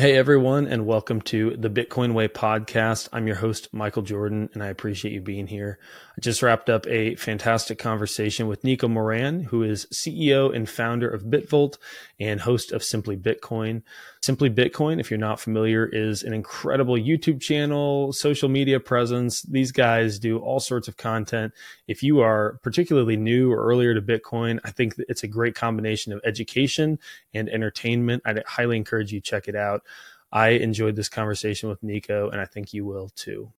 Hey everyone, and welcome to the Bitcoin Way podcast. I'm your host, Michael Jordan, and I appreciate you being here. I just wrapped up a fantastic conversation with Nico Moran, who is CEO and founder of Bitvolt and host of Simply Bitcoin. Simply Bitcoin, if you're not familiar, is an incredible YouTube channel, social media presence. These guys do all sorts of content. If you are particularly new or earlier to Bitcoin, I think that it's a great combination of education and entertainment. I'd highly encourage you to check it out. I enjoyed this conversation with Nico, and I think you will too.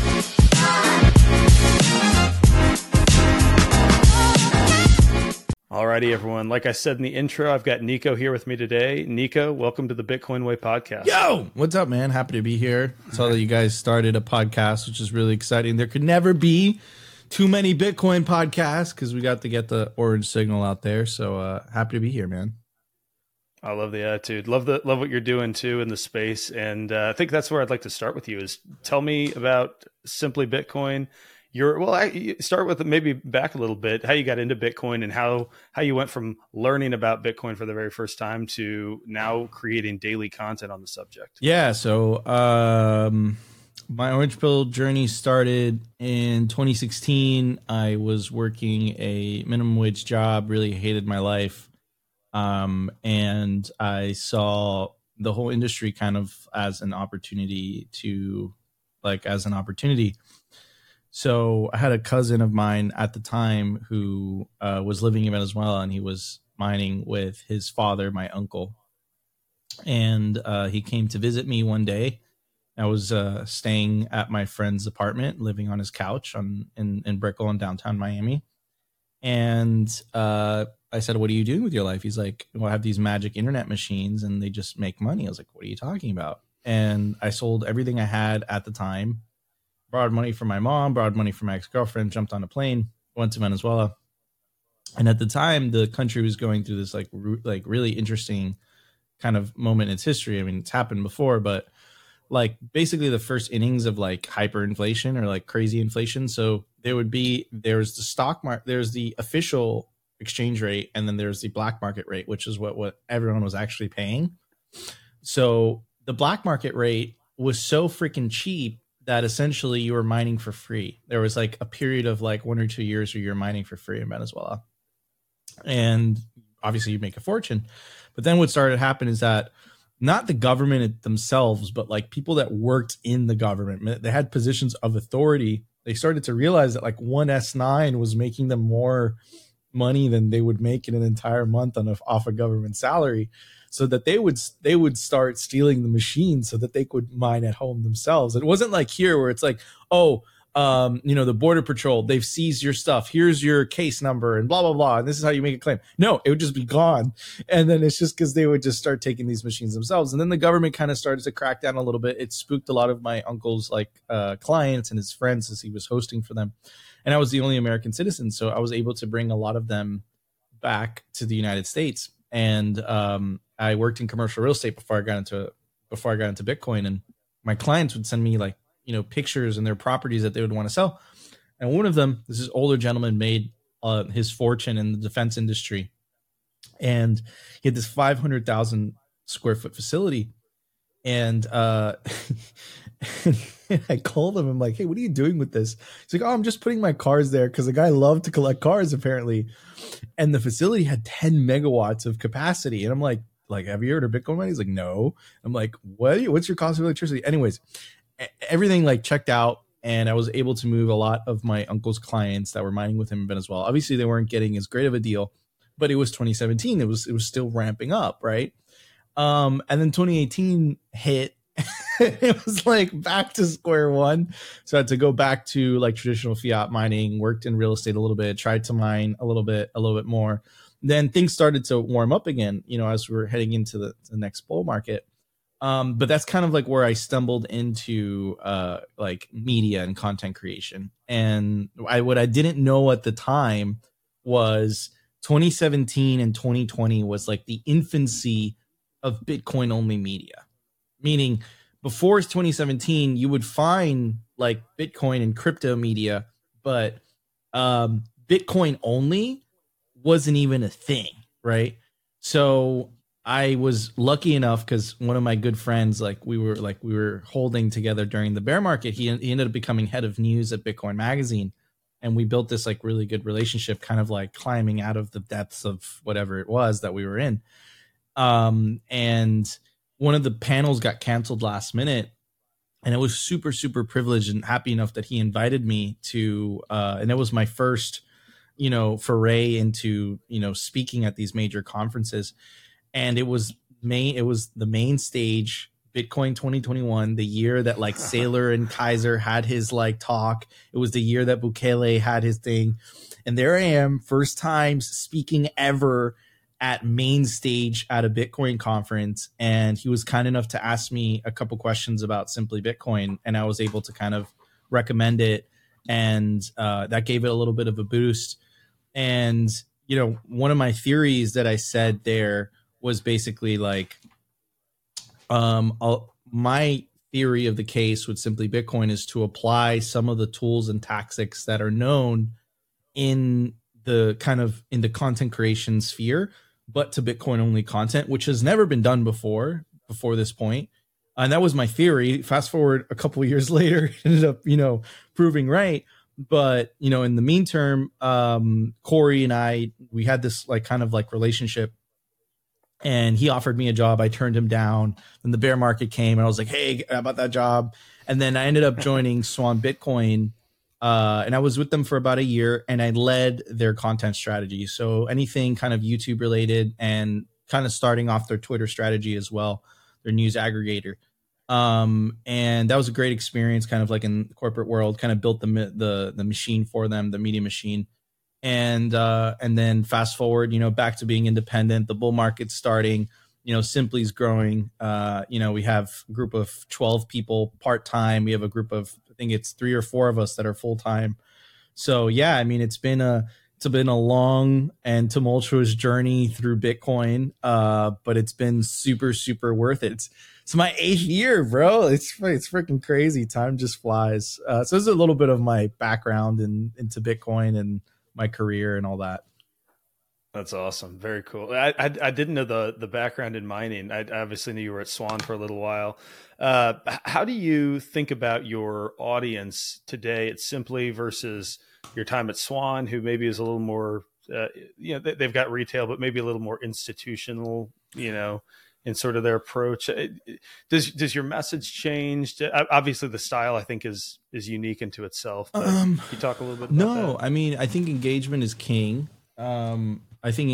Alrighty, everyone. Like I said in the intro, I've got Nico here with me today. Nico, welcome to the Bitcoin Way podcast. Yo, what's up, man? Happy to be here. Saw that you guys started a podcast, which is really exciting. There could never be too many Bitcoin podcasts because we got to get the orange signal out there. So happy to be here, man. I love the attitude. Love what you're doing too in the space. And I think that's where I'd like to start with you is tell me about Simply Bitcoin. Start with maybe back a little bit, how you got into Bitcoin and how you went from learning about Bitcoin for the very first time to now creating daily content on the subject. Yeah. So my Orange Pill journey started in 2016. I was working a minimum wage job, really hated my life. And I saw the whole industry kind of as an opportunity. So I had a cousin of mine at the time who was living in Venezuela, and he was mining with his father, my uncle. And he came to visit me one day. I was staying at my friend's apartment, living on his couch in Brickell in downtown Miami. And I said, "What are you doing with your life?" He's like, "Well, I have these magic internet machines and they just make money." I was like, "What are you talking about?" And I sold everything I had at the time, borrowed money from my mom, borrowed money from my ex-girlfriend, jumped on a plane, went to Venezuela. And at the time, the country was going through this like really interesting kind of moment in its history. I mean, it's happened before, but like basically the first innings of like hyperinflation or like crazy inflation. So there's the stock market, there's the official exchange rate, and then there's the black market rate, which is what everyone was actually paying. So the black market rate was so freaking cheap that essentially you were mining for free. There was like a period of like 1 or 2 years where you're mining for free in Venezuela. And obviously you make a fortune. But then what started to happen is that not the government themselves, but like people that worked in the government, they had positions of authority. They started to realize that like one S9 was making them more money than they would make in an entire month off a government salary, so that they would start stealing the machines so that they could mine at home themselves. It wasn't like here where it's like, the Border Patrol, they've seized your stuff. Here's your case number and blah, blah, blah. And this is how you make a claim. No, it would just be gone. And then it's just because they would just start taking these machines themselves. And then the government kind of started to crack down a little bit. It spooked a lot of my uncle's clients and his friends as he was hosting for them. And I was the only American citizen. So I was able to bring a lot of them back to the United States. And I worked in commercial real estate before I got into Bitcoin, and my clients would send me pictures and their properties that they would want to sell. And one of them, this older gentleman, made his fortune in the defense industry, and he had this 500,000 square foot facility. And I called him. I'm like, "Hey, what are you doing with this?" He's like, "Oh, I'm just putting my cars there," because the guy loved to collect cars apparently. And the facility had 10 megawatts of capacity. And I'm like, "Have you heard of Bitcoin mining?" He's like, "No." I'm like, "What's your cost of electricity?" Anyways, everything checked out, and I was able to move a lot of my uncle's clients that were mining with him in Venezuela. Obviously, they weren't getting as great of a deal, but it was 2017. It was still ramping up, right? And then 2018 hit. It was back to square one. So I had to go back to traditional fiat mining, worked in real estate a little bit, tried to mine a little bit more. Then things started to warm up again, as we were heading into the next bull market. But that's kind of where I stumbled into media and content creation. And what I didn't know at the time was 2017 and 2020 was the infancy of Bitcoin only media, meaning before 2017, you would find Bitcoin and crypto media, but Bitcoin only wasn't even a thing, right? So I was lucky enough because one of my good friends, we were holding together during the bear market. He ended up becoming head of news at Bitcoin Magazine, and we built this like really good relationship, kind of like climbing out of the depths of whatever it was that we were in. And one of the panels got canceled last minute, and it was super, super privileged and happy enough that he invited me to, and it was my first, foray into, speaking at these major conferences. And it was the main stage, Bitcoin 2021, the year that like Saylor and Kaiser had his like talk. It was the year that Bukele had his thing. And there I am, first time speaking ever at main stage at a Bitcoin conference. And he was kind enough to ask me a couple questions about Simply Bitcoin. And I was able to kind of recommend it. And that gave it a little bit of a boost. And, one of my theories that I said there was basically like, my theory of the case with Simply Bitcoin is to apply some of the tools and tactics that are known in the content creation sphere, but to Bitcoin only content, which has never been done before this point. And that was my theory. Fast forward a couple of years later, ended up, proving right. But, in the meantime, Corey and I, we had this like kind of like relationship, and he offered me a job. I turned him down. Then the bear market came, and I was like, hey, how about that job? And then I ended up joining Swan Bitcoin, and I was with them for about a year, and I led their content strategy. So anything kind of YouTube related, and kind of starting off their Twitter strategy as well, their news aggregator. And that was a great experience, kind of like in the corporate world, kind of built the machine for them, the media machine. And then fast forward, back to being independent, the bull market's starting, Simply's growing. We have a group of 12 people part-time. We have a group of, I think it's 3 or 4 of us that are full-time. So yeah, I mean, it's been a long and tumultuous journey through Bitcoin. But it's been super, super worth it. It's my 8th year, bro. It's freaking crazy. Time just flies. So this is a little bit of my background into Bitcoin and my career and all that. That's awesome. Very cool. I didn't know the background in mining. I obviously knew you were at Swan for a little while. How do you think about your audience today at Simply versus your time at Swan, who maybe is a little more, they've got retail, but maybe a little more institutional, in sort of their approach? Does your message change? Obviously, the style I think is unique into itself. But can you talk a little bit about that? I mean, I think engagement is king. I think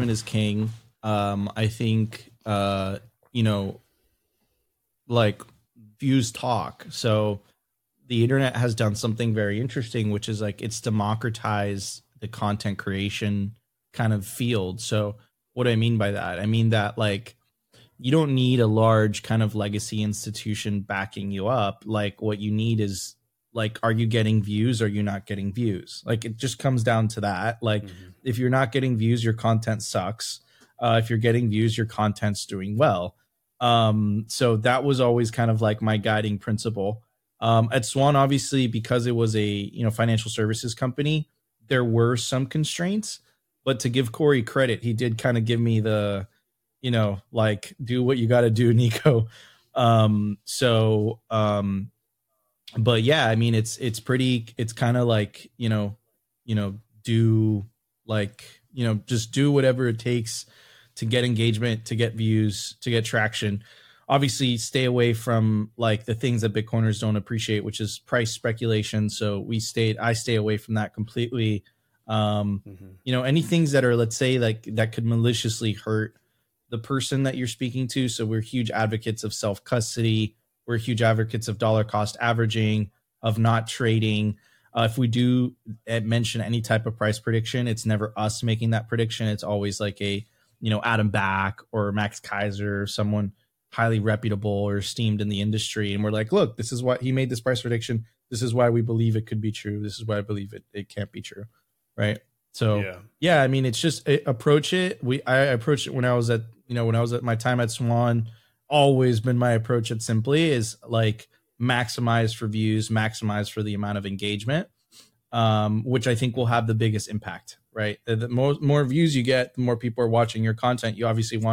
like views talk. So the internet has done something very interesting, which is like it's democratized the content creation kind of field. So what do I mean by that? I mean that like you don't need a large kind of legacy institution backing you up. Like what you need is like, are you getting views? Or are you not getting views? Like it just comes down to that. Like if you're not getting views, your content sucks. If you're getting views, your content's doing well. So that was always kind of like my guiding principle. At Swan, obviously, because it was a financial services company, there were some constraints. But to give Corey credit, he did kind of give me the like do what you got to do, Nico. But yeah, I mean, it's kind of like, do like, just do whatever it takes to get engagement, to get views, to get traction. Obviously stay away from like the things that Bitcoiners don't appreciate, which is price speculation. So I stay away from that completely. Any things that are, let's say, like that could maliciously hurt the person that you're speaking to. So we're huge advocates of self-custody. We're huge advocates of dollar cost averaging, of not trading. If we do mention any type of price prediction, it's never us making that prediction. It's always like a, Adam Back or Max Kaiser, or someone highly reputable or esteemed in the industry. And we're like, look, this is why he made this price prediction. This is why we believe it could be true. This is why I believe it can't be true. Right. So yeah, I mean, it's just approach it. I approached it when I was at my time at Swan. Always been my approach at Simply is like maximize for views, maximize for the amount of engagement, which I think will have the biggest impact, right? The more views you get, the more people are watching your content. You obviously want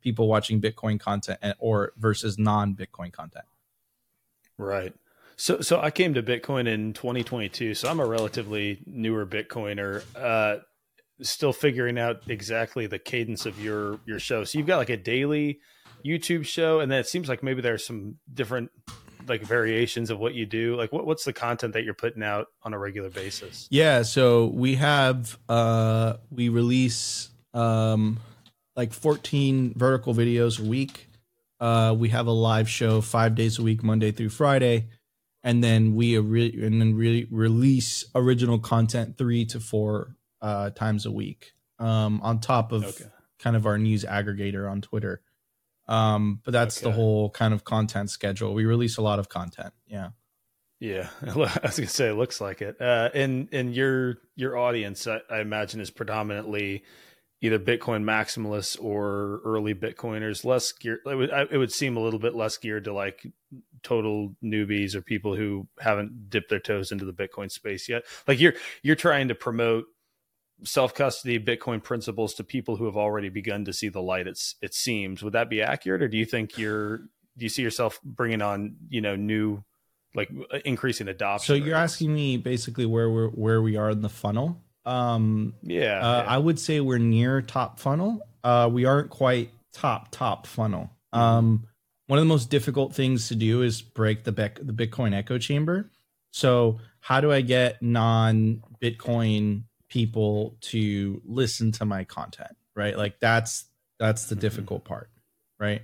people watching Bitcoin content or versus non-Bitcoin content. Right. So I came to Bitcoin in 2022. So I'm a relatively newer Bitcoiner, still figuring out exactly the cadence of your show. So you've got like a daily YouTube show, and then it seems like maybe there's some different like variations of what you do. Like what's the content that you're putting out on a regular basis? Yeah. So we have, we release, like 14 vertical videos a week. We have a live show 5 days a week, Monday through Friday. And then we release original content 3 to 4 times a week, on top of kind of our news aggregator on Twitter. But that's the whole kind of content schedule. We release a lot of content. Yeah. Yeah. I was gonna say, it looks like it. And your audience, I imagine, is predominantly either Bitcoin maximalists or early Bitcoiners, less geared. It would seem a little bit less geared to like total newbies or people who haven't dipped their toes into the Bitcoin space yet. Like you're trying to promote self-custody Bitcoin principles to people who have already begun to see the light. It seems. Would that be accurate, or do you think do you see yourself bringing on new, like increasing adoption? So you're asking me basically where we are in the funnel. I would say we're near top funnel. We aren't quite top funnel. One of the most difficult things to do is break the Bitcoin echo chamber. So how do I get non-Bitcoin people to listen to my content, right? Like that's the difficult part, right?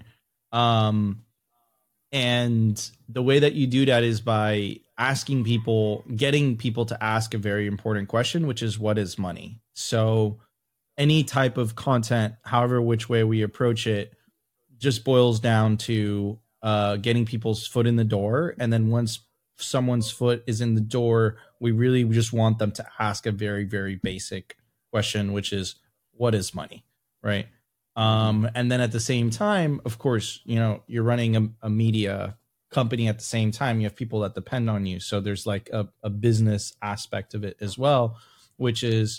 And the way that you do that is by getting people to ask a very important question, which is, what is money? So any type of content, however which way we approach it, just boils down to getting people's foot in the door. And then once someone's foot is in the door, we just want them to ask a very, very basic question, which is, what is money? Right. And then at the same time, of course, you're running a media company at the same time. You have people that depend on you. So there's like a business aspect of it as well, which is,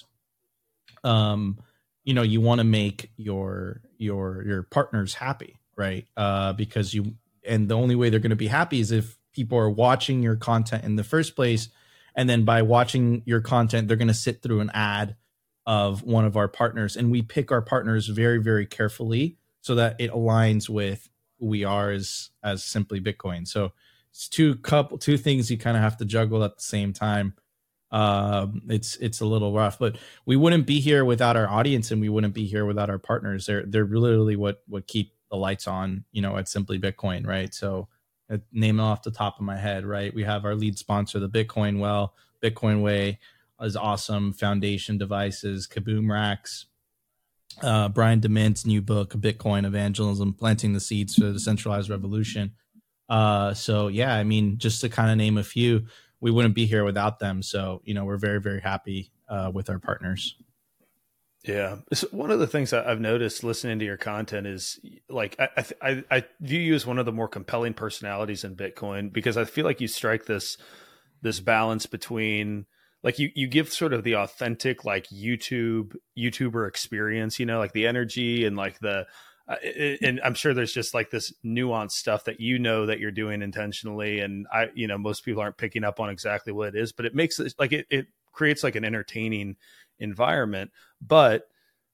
you want to make your partners happy, right? Because and the only way they're going to be happy is if people are watching your content in the first place. And then by watching your content, they're going to sit through an ad of one of our partners. And we pick our partners very, very carefully so that it aligns with who we are as Simply Bitcoin. So it's two things you kind of have to juggle at the same time. It's a little rough, but we wouldn't be here without our audience, and we wouldn't be here without our partners. They're literally what keep the lights on, at Simply Bitcoin, right? So name it off the top of my head, right? We have our lead sponsor, the Bitcoin Way is awesome. Foundation Devices, Kaboom Racks, Brian DeMint's new book, Bitcoin Evangelism, Planting the Seeds for the Decentralized Revolution. So yeah, I mean, just to kind of name a few, we wouldn't be here without them. So, we're very, very happy with our partners. Yeah. So one of the things I've noticed listening to your content is like, I view you as one of the more compelling personalities in Bitcoin, because I feel like you strike this balance between, like, you give sort of the authentic, like YouTuber experience, like the energy and like and I'm sure there's just like this nuanced stuff that that you're doing intentionally. And most people aren't picking up on exactly what it is, but it makes it like, it creates like an entertaining environment. But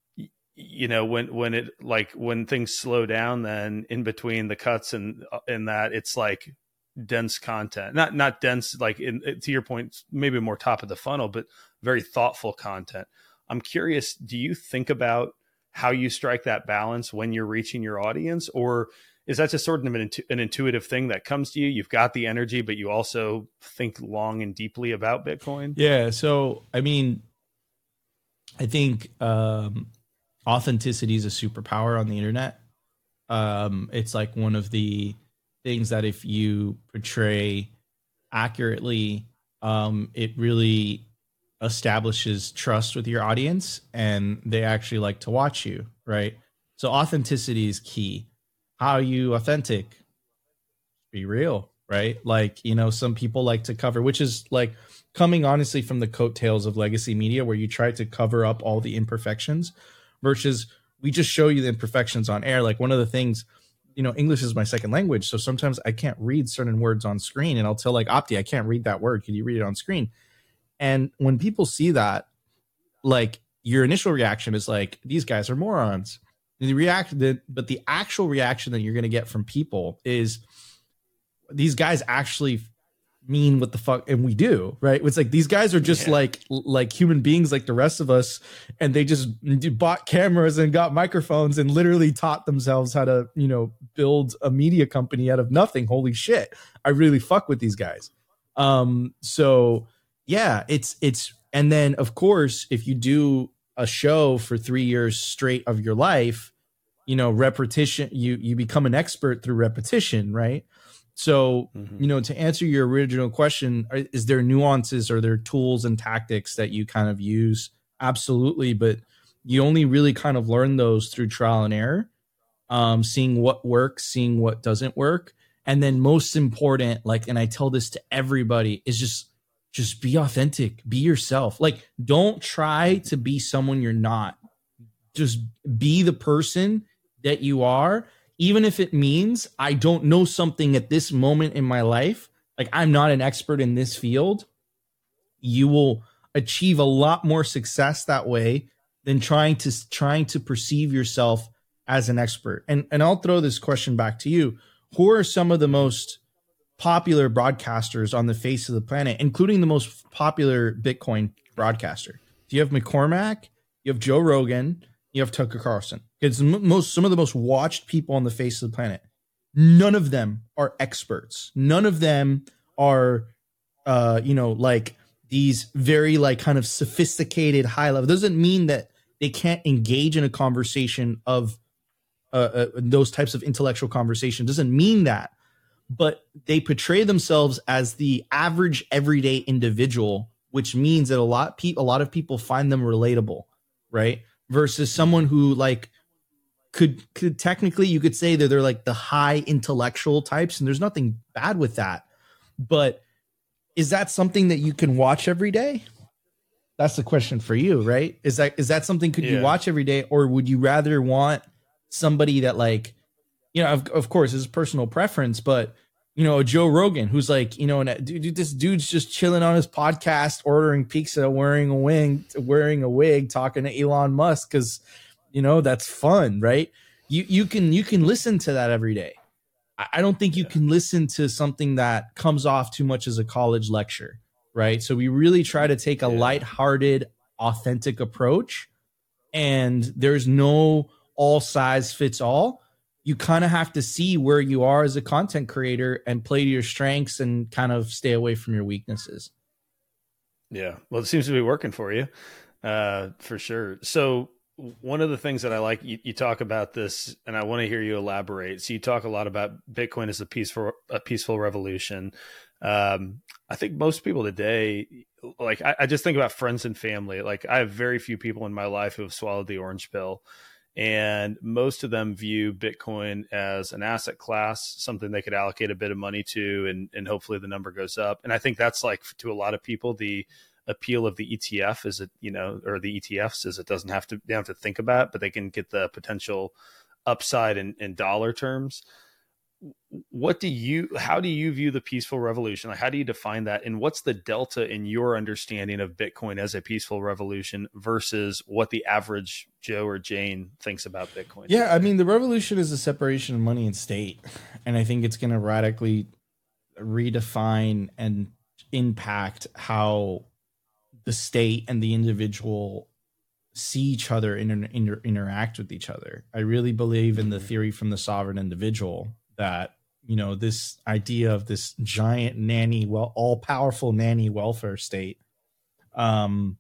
when things slow down, then in between the cuts and that, it's like dense content, not dense, like to your point, maybe more top of the funnel, but very thoughtful content. I'm curious, do you think about how you strike that balance when you're reaching your audience, or is that just sort of an intuitive thing that comes to you? You've got the energy, but you also think long and deeply about Bitcoin. Yeah. So, I mean, I think authenticity is a superpower on the internet. It's like one of the things that if you portray accurately, it really establishes trust with your audience, and they actually like to watch you, right? So authenticity is key. How are you authentic? Be real, right? Like, some people like to cover, which is like coming honestly from the coattails of legacy media, where you try to cover up all the imperfections versus we just show you the imperfections on air. Like one of the things, English is my second language, so sometimes I can't read certain words on screen, and I'll tell like Opti, I can't read that word. Can you read it on screen? And when people see that, like your initial reaction is like, these guys are morons. And but the actual reaction that you're going to get from people is these guys actually mean what the fuck, and we do, right? It's like these guys are just like human beings like the rest of us, and they just bought cameras and got microphones and literally taught themselves how to build a media company out of nothing. Holy shit, I really fuck with these guys. So yeah, it's and then of course if you do a show for 3 years straight of your life, repetition, you become an expert through repetition, right? So, to answer your original question, is there nuances or there tools and tactics that you kind of use? Absolutely. But you only really kind of learn those through trial and error, seeing what works, seeing what doesn't work. And then most important, like, and I tell this to everybody, is just be authentic, be yourself. Like, don't try to be someone you're not. Just be the person that you are. Even if it means I don't know something at this moment in my life, like I'm not an expert in this field, you will achieve a lot more success that way than trying to perceive yourself as an expert. And I'll throw this question back to you. Who are some of the most popular broadcasters on the face of the planet, including the most popular Bitcoin broadcaster? Do you have McCormack? You have Joe Rogan? You have Tucker Carlson. It's some of the most watched people on the face of the planet. None of them are experts. None of them are, like these very like kind of sophisticated high level. Doesn't mean that they can't engage in a conversation of those types of intellectual conversation. Doesn't mean that, but they portray themselves as the average everyday individual, which means that a lot of people find them relatable, right? Versus someone who like could technically, you could say that they're like the high intellectual types, and there's nothing bad with that. But is that something that you can watch every day? That's the question for you, right? Is that something you watch every day, or would you rather want somebody that like, of course, it's personal preference, but a Joe Rogan who's like, this dude's just chilling on his podcast, ordering pizza, wearing a wig, talking to Elon Musk because, that's fun, right? You can listen to that every day. I don't think you can listen to something that comes off too much as a college lecture, right? So we really try to take a lighthearted, authentic approach, and there's no all size fits all. You kind of have to see where you are as a content creator and play to your strengths and kind of stay away from your weaknesses. Yeah. Well, it seems to be working for you, for sure. So one of the things that I like, you talk about this, and I want to hear you elaborate. So you talk a lot about Bitcoin as a peaceful revolution. I think most people today, like I just think about friends and family. Like I have very few people in my life who have swallowed the orange pill. And most of them view Bitcoin as an asset class, something they could allocate a bit of money to, and hopefully the number goes up. And I think that's like, to a lot of people, the appeal of the ETF is or the ETFs is they don't have to think about it, but they can get the potential upside in dollar terms. How do you view the peaceful revolution? Like, how do you define that? And what's the delta in your understanding of Bitcoin as a peaceful revolution versus what the average Joe or Jane thinks about Bitcoin? Yeah, I mean, the revolution is the separation of money and state. And I think it's going to radically redefine and impact how the state and the individual see each other and interact with each other. I really believe in the theory from the sovereign individual that, this idea of this giant all-powerful nanny welfare state. And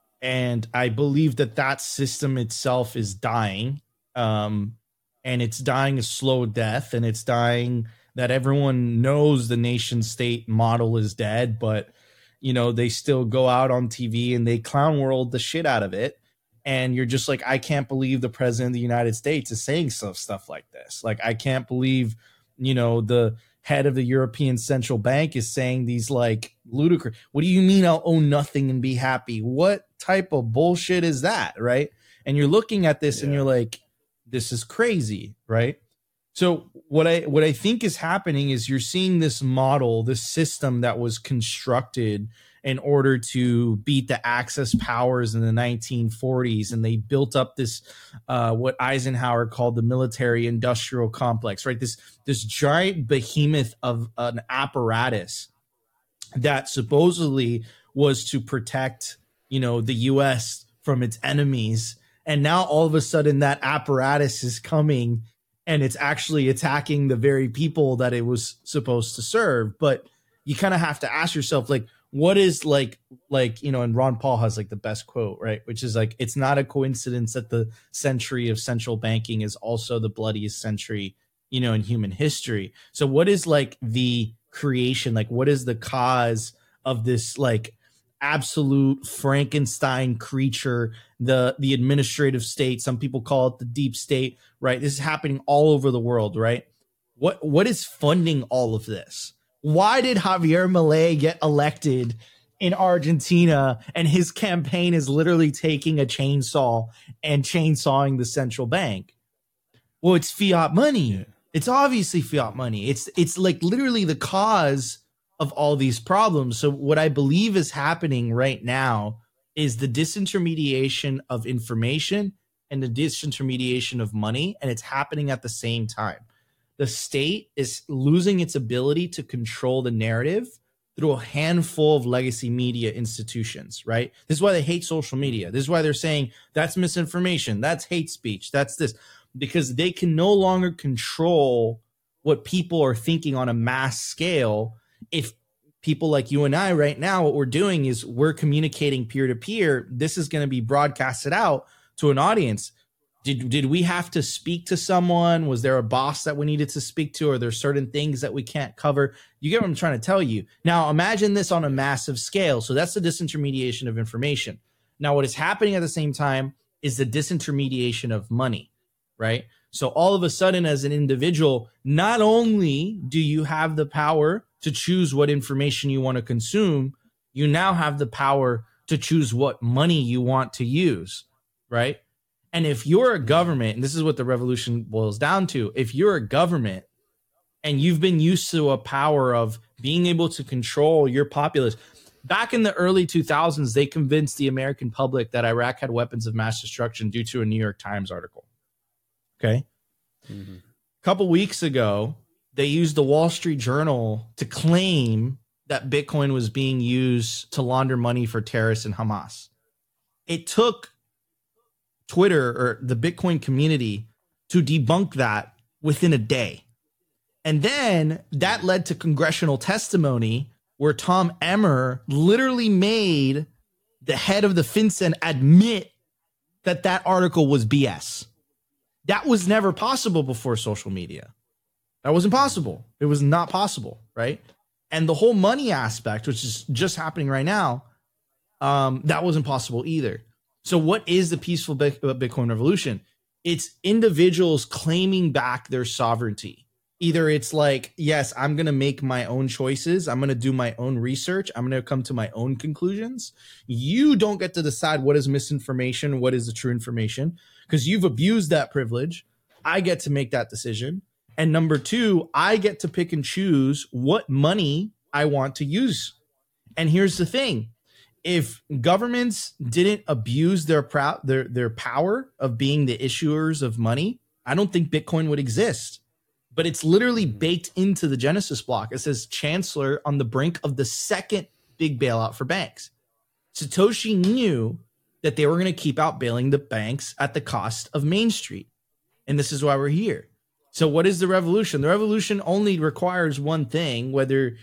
I believe that system itself is dying. And it's dying a slow death, and it's dying that everyone knows the nation state model is dead, but, they still go out on TV and they clown world the shit out of it. And you're just like, I can't believe the president of the United States is saying stuff like this. Like, I can't believe, the head of the European Central Bank is saying these like ludicrous. What do you mean I'll own nothing and be happy? What type of bullshit is that? Right. And you're looking at this and you're like, this is crazy, right? So what I think is happening is you're seeing this model, this system that was constructed in order to beat the Axis powers in the 1940s, and they built up this what Eisenhower called the military industrial complex, right? This giant behemoth of an apparatus that supposedly was to protect, the U.S. from its enemies. And now all of a sudden that apparatus is coming and it's actually attacking the very people that it was supposed to serve. But you kind of have to ask yourself, like, what is and Ron Paul has like the best quote, right? Which is like, it's not a coincidence that the century of central banking is also the bloodiest century, in human history. So what is like the creation? Like, what is the cause of this like absolute Frankenstein creature, the administrative state? Some people call it the deep state, right? This is happening all over the world, right? What is funding all of this? Why did Javier Milei get elected in Argentina and his campaign is literally taking a chainsaw and chainsawing the central bank? Well, it's fiat money. Yeah. It's obviously fiat money. It's like literally the cause of all these problems. So what I believe is happening right now is the disintermediation of information and the disintermediation of money, and it's happening at the same time. The state is losing its ability to control the narrative through a handful of legacy media institutions, right? This is why they hate social media. This is why they're saying that's misinformation, that's hate speech, that's this, because they can no longer control what people are thinking on a mass scale. If people like you and I right now, what we're doing is we're communicating peer to peer, this is going to be broadcasted out to an audience. Did we have to speak to someone? Was there a boss that we needed to speak to? Are there certain things that we can't cover? You get what I'm trying to tell you. Now, imagine this on a massive scale. So that's the disintermediation of information. Now, what is happening at the same time is the disintermediation of money, right? So all of a sudden, as an individual, not only do you have the power to choose what information you want to consume, you now have the power to choose what money you want to use, right? And if you're a government, and this is what the revolution boils down to, if you're a government and you've been used to a power of being able to control your populace, back in the early 2000s, they convinced the American public that Iraq had weapons of mass destruction due to a New York Times article. Okay. Mm-hmm. A couple weeks ago, they used the Wall Street Journal to claim that Bitcoin was being used to launder money for terrorists and Hamas. It took Twitter or the Bitcoin community to debunk that within a day. And then that led to congressional testimony where Tom Emmer literally made the head of the FinCEN admit that that article was BS. That was never possible before social media. That wasn't possible. It was not possible, right? And the whole money aspect, which is just happening right now, that wasn't possible either. So what is the peaceful Bitcoin revolution? It's individuals claiming back their sovereignty. Either it's like, yes, I'm going to make my own choices. I'm going to do my own research. I'm going to come to my own conclusions. You don't get to decide what is misinformation, what is the true information, because you've abused that privilege. I get to make that decision. And number two, I get to pick and choose what money I want to use. And here's the thing. If governments didn't abuse their power of being the issuers of money, I don't think Bitcoin would exist. But it's literally baked into the Genesis block. It says Chancellor on the brink of the second big bailout for banks. Satoshi knew that they were going to keep outbailing the banks at the cost of Main Street. And this is why we're here. So what is the revolution? The revolution only requires one thing,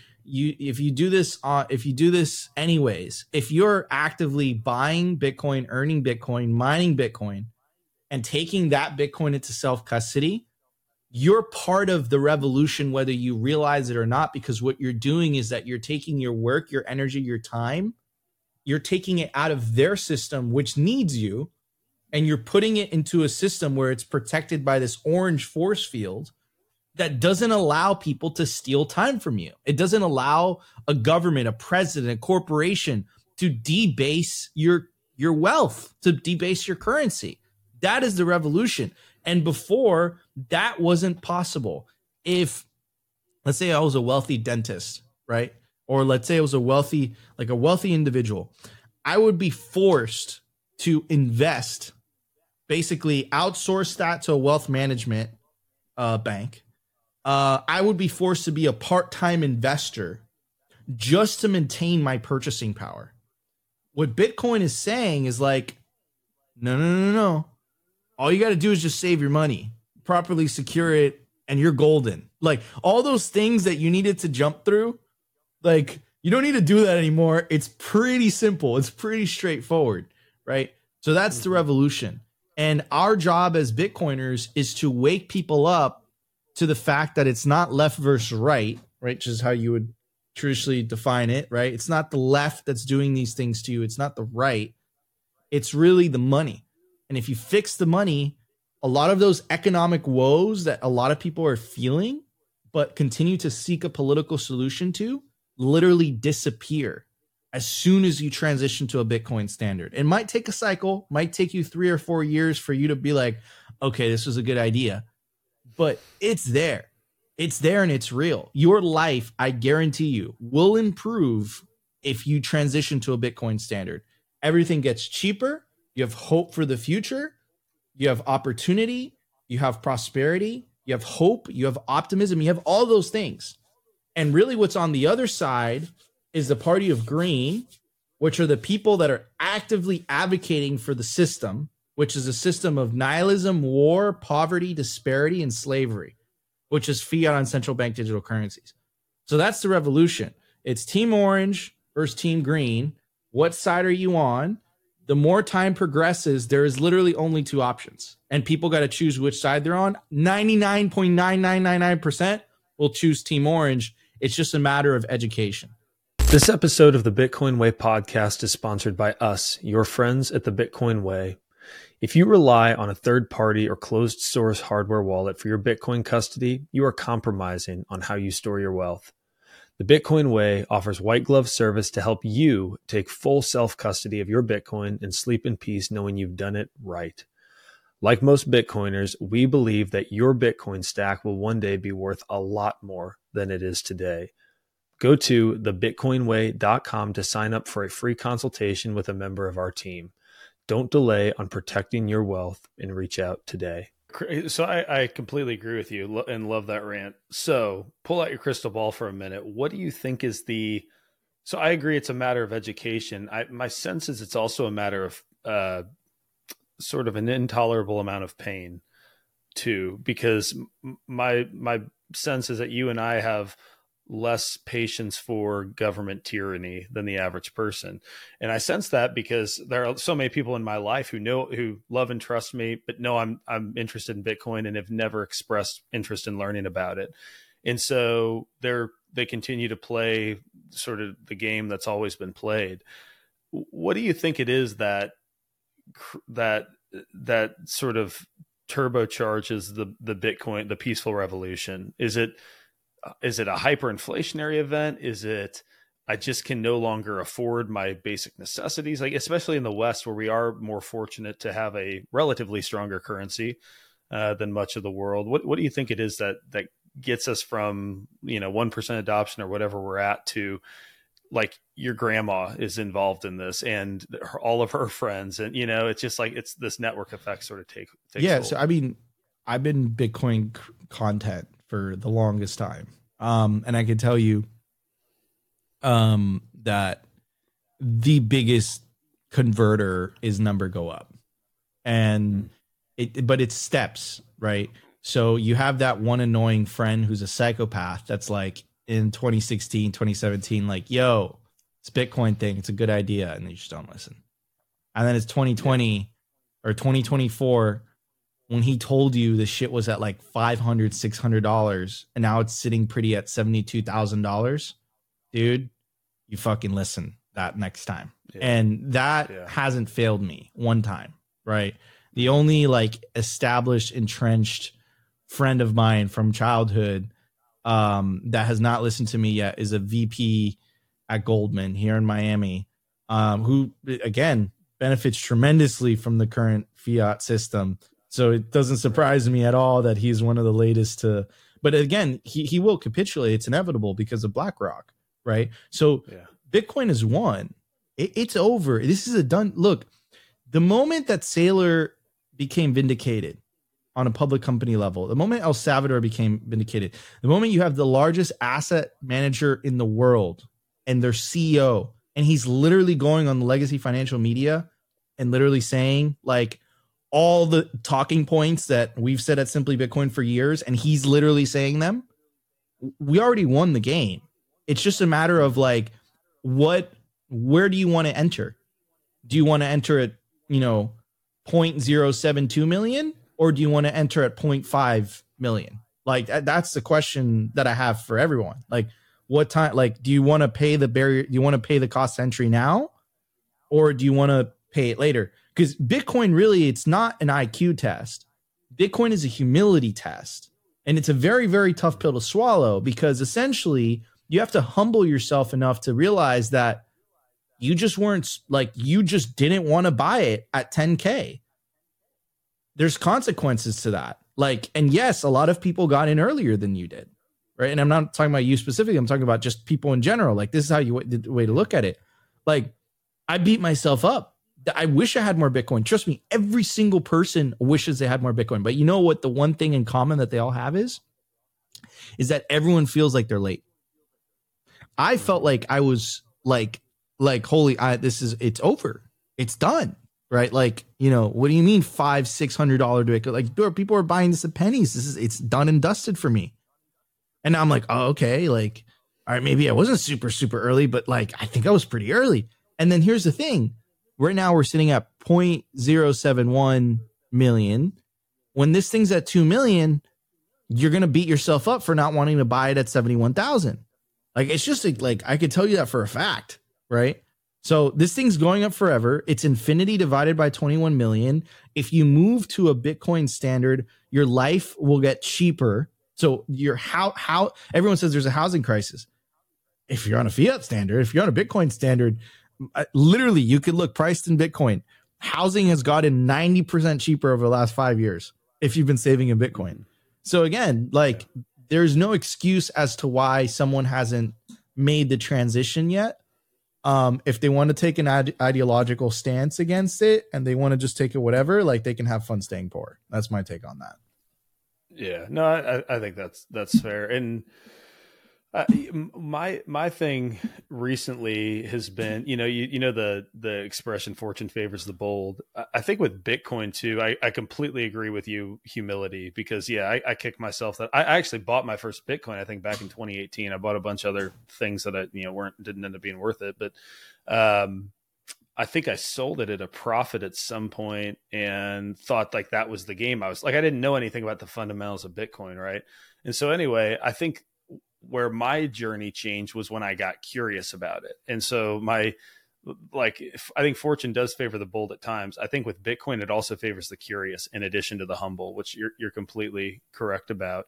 if you do this anyways, if you're actively buying Bitcoin, earning Bitcoin, mining Bitcoin, and taking that Bitcoin into self-custody, you're part of the revolution, whether you realize it or not, because what you're doing is that you're taking your work, your energy, your time, you're taking it out of their system, which needs you, and you're putting it into a system where it's protected by this orange force field that doesn't allow people to steal time from you. It doesn't allow a government, a president, a corporation to debase your wealth, to debase your currency. That is the revolution. And before, that wasn't possible. If, let's say I was a wealthy dentist, right? Or let's say I was a wealthy individual, I would be forced to invest, basically outsource that to a wealth management bank. I would be forced to be a part-time investor just to maintain my purchasing power. What Bitcoin is saying is like, no. All you got to do is just save your money, properly secure it, and you're golden. Like all those things that you needed to jump through, like you don't need to do that anymore. It's pretty simple. It's pretty straightforward, right? So that's the revolution. And our job as Bitcoiners is to wake people up to the fact that it's not left versus right, which is how you would traditionally define it, right? It's not the left that's doing these things to you. It's not the right. It's really the money. And if you fix the money, a lot of those economic woes that a lot of people are feeling, but continue to seek a political solution to, literally disappear as soon as you transition to a Bitcoin standard. It might take a cycle, might take you 3 or 4 years for you to be like, okay, this was a good idea, but it's there. It's there and it's real. Your life, I guarantee you, will improve if you transition to a Bitcoin standard. Everything gets cheaper. You have hope for the future. You have opportunity. You have prosperity. You have hope. You have optimism. You have all those things. And really what's on the other side is the party of green, which are the people that are actively advocating for the system, which is a system of nihilism, war, poverty, disparity, and slavery, which is fiat on central bank digital currencies. So that's the revolution. It's Team Orange versus Team Green. What side are you on? The more time progresses, there is literally only 2 options, and people got to choose which side they're on. 99.9999% will choose Team Orange. It's just a matter of education. This episode of the Bitcoin Way podcast is sponsored by us, your friends at the Bitcoin Way. If you rely on a third-party or closed-source hardware wallet for your Bitcoin custody, you are compromising on how you store your wealth. The Bitcoin Way offers white glove service to help you take full self-custody of your Bitcoin and sleep in peace knowing you've done it right. Like most Bitcoiners, we believe that your Bitcoin stack will one day be worth a lot more than it is today. Go to thebitcoinway.com to sign up for a free consultation with a member of our team. Don't delay on protecting your wealth and reach out today. So I completely agree with you and love that rant. So pull out your crystal ball for a minute. What do you think is so I agree it's a matter of education. My sense is it's also a matter of sort of an intolerable amount of pain too, because my sense is that you and I have less patience for government tyranny than the average person. And I sense that because there are so many people in my life who love and trust me, but know I'm interested in Bitcoin and have never expressed interest in learning about it. And so they continue to play sort of the game that's always been played. What do you think it is that sort of turbocharges the Bitcoin, the peaceful revolution? Is it a hyperinflationary event? Is it, I just can no longer afford my basic necessities? Like, especially in the West, where we are more fortunate to have a relatively stronger currency than much of the world. What do you think it is that gets us from, 1% adoption or whatever we're at to, like, your grandma is involved in this and all of her friends, and it's just like, it's this network effect sort of takes hold. So I mean, I've been Bitcoin content for the longest time. And I can tell you that the biggest converter is number go up. And but it's steps, right? So you have that one annoying friend who's a psychopath that's like in 2016, 2017, like, yo, it's Bitcoin thing, it's a good idea. And they just don't listen. And then it's 2020 or 2024 when he told you the shit was at like $500, $600, and now it's sitting pretty at $72,000, dude, you fucking listen that next time. Yeah. And that hasn't failed me one time, right? The only like established, entrenched friend of mine from childhood that has not listened to me yet is a VP at Goldman here in Miami, who again benefits tremendously from the current fiat system. So it doesn't surprise me at all that he's one of the latest to, but again, he will capitulate. It's inevitable because of BlackRock, right? So Bitcoin is won. It's over. This is a done. Look, the moment that Saylor became vindicated on a public company level, the moment El Salvador became vindicated, the moment you have the largest asset manager in the world and their CEO, and he's literally going on the legacy financial media and literally saying like all the talking points that we've said at Simply Bitcoin for years, and he's literally saying them, we already won the game. It's just a matter of like, where do you want to enter? Do you want to enter at, 0.072 million, or do you want to enter at 0.5 million? Like that's the question that I have for everyone. Like what time, like, do you want to pay the barrier? Do you want to pay the cost entry now, or do you want to pay it later? Because Bitcoin really, it's not an IQ test. Bitcoin is a humility test. And it's a very, very tough pill to swallow, because essentially you have to humble yourself enough to realize that you just weren't, like, you just didn't want to buy it at 10K. There's consequences to that. Like, and yes, a lot of people got in earlier than you did, right? And I'm not talking about you specifically. I'm talking about just people in general. Like, this is how the way to look at it. Like, I beat myself up. I wish I had more Bitcoin. Trust me, every single person wishes they had more Bitcoin. But you know what the one thing in common that they all have is that everyone feels like they're late. I felt like I was like it's over. It's done. Right? Like, what do you mean $500-600 Bitcoin? Like, people are buying this at pennies. It's done and dusted for me. And I'm like, oh, okay. Like, all right, maybe I wasn't super, super early, but like, I think I was pretty early. And then here's the thing. Right now we're sitting at 0.071 million. When this thing's at 2 million, you're going to beat yourself up for not wanting to buy it at 71,000. Like, it's just like, I could tell you that for a fact, right? So this thing's going up forever. It's infinity divided by 21 million. If you move to a Bitcoin standard, your life will get cheaper. So how everyone says there's a housing crisis. If you're on a fiat standard, if you're on a Bitcoin standard, literally you could look priced in Bitcoin. Housing has gotten 90% cheaper over the last 5 years if you've been saving in Bitcoin. So again, like, there's no excuse as to why someone hasn't made the transition yet. If they want to take an ideological stance against it and they want to just take it whatever, like, they can have fun staying poor. That's my take on that. Yeah, no, I think that's fair. And my thing recently has been, the expression "fortune favors the bold." I think with Bitcoin too, I completely agree with you. Humility, because I kicked myself that I actually bought my first Bitcoin. I think back in 2018. I bought a bunch of other things that didn't end up being worth it, but I think I sold it at a profit at some point and thought like that was the game. I didn't know anything about the fundamentals of Bitcoin, right? And so anyway, I think where my journey changed was when I got curious about it. And so I think fortune does favor the bold at times. I think with Bitcoin, it also favors the curious in addition to the humble, which you're completely correct about.